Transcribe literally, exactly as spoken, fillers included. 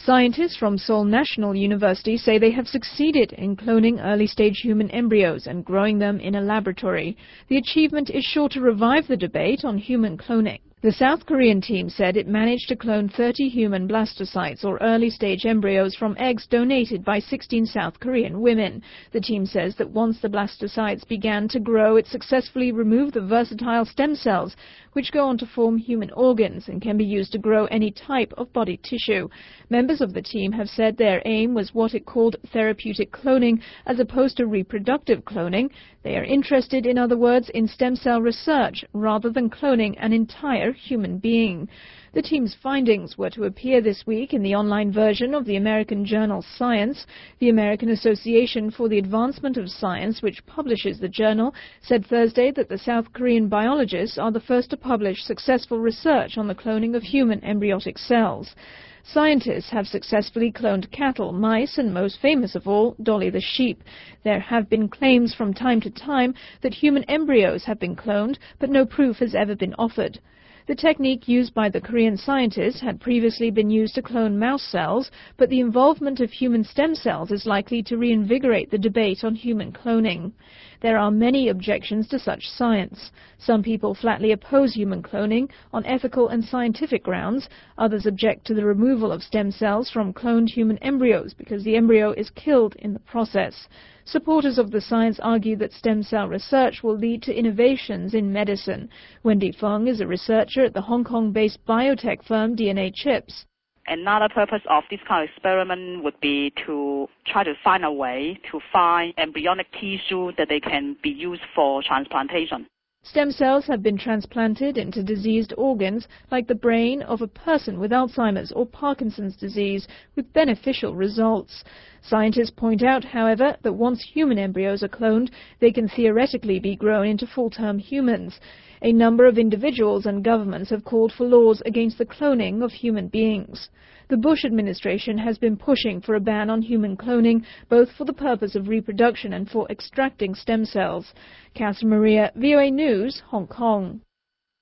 Scientists from Seoul National University say they have succeeded in cloning early-stage human embryos and growing them in a laboratory. The achievement is sure to revive the debate on human cloning. The South Korean team said it managed to clone thirty human blastocytes, or early-stage embryos, from eggs donated by sixteen South Korean women. The team says that once the blastocytes began to grow, it successfully removed the versatile stem cells, which go on to form human organs and can be used to grow any type of body tissue. Members of the team have said their aim was what it called therapeutic cloning, as opposed to reproductive cloning. They are interested, in other words, in stem cell research, rather than cloning an entire human being. The team's findings were to appear this week in the online version of the American journal Science. The American Association for the Advancement of Science, which publishes the journal, said Thursday that the South Korean biologists are the first to publish successful research on the cloning of human embryotic cells. Scientists have successfully cloned cattle, mice, and most famous of all, Dolly the sheep. There have been claims from time to time that human embryos have been cloned, but no proof has ever been offered. The technique used by the Korean scientists had previously been used to clone mouse cells, but the involvement of human stem cells is likely to reinvigorate the debate on human cloning. There are many objections to such science. Some people flatly oppose human cloning on ethical and scientific grounds. Others object to the removal of stem cells from cloned human embryos because the embryo is killed in the process. Supporters of the science argue that stem cell research will lead to innovations in medicine. Wendy Fung is a researcher at the Hong Kong-based biotech firm D N A Chips. Another purpose of this kind of experiment would be to try to find a way to find embryonic tissue that they can be used for transplantation. Stem cells have been transplanted into diseased organs like the brain of a person with Alzheimer's or Parkinson's disease, with beneficial results. Scientists point out, however, that once human embryos are cloned, they can theoretically be grown into full-term humans. A number of individuals and governments have called for laws against the cloning of human beings. The Bush administration has been pushing for a ban on human cloning, both for the purpose of reproduction and for extracting stem cells. Casa Maria, V O A News, Hong Kong.